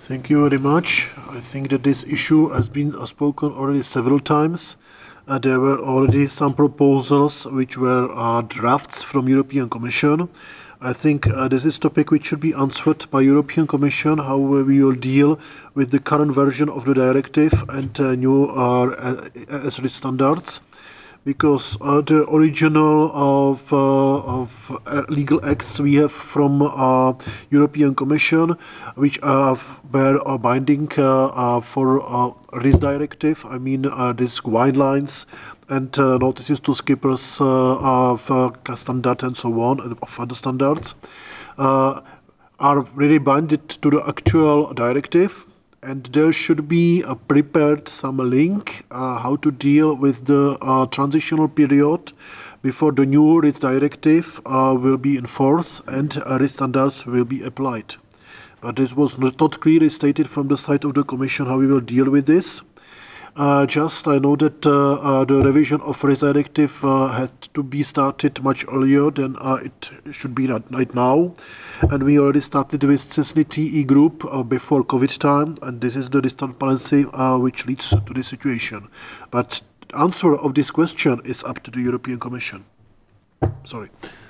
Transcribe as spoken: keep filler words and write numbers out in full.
Thank you very much. I think that this issue has been spoken already several times. Uh, there were already some proposals which were uh, drafts from European Commission. I think uh, this is a topic which should be answered by European Commission, how we will deal with the current version of the directive and uh, new uh, S R I standards, because uh, the original of, uh, of uh, legal acts we have from uh, European Commission, which are were uh, binding uh, uh, for uh, this directive. I mean, uh, these guidelines and uh, notices to skippers uh, of uh, standard and so on, and of other standards, uh, are really binded to the actual directive, and there should be uh, prepared some link uh, how to deal with the uh, transitional period before the new REACH directive uh, will be in force and uh, REACH standards will be applied. But this was not clearly stated from the side of the Commission how we will deal with this. Uh, just I know that uh, uh, the revision of REACH directive uh, had to be started much earlier than uh, it should be right now, and we already started with C E S N I T E group uh, before COVID time, and this is the transparency uh, which leads to this situation. But the answer of this question is up to the European Commission. Sorry.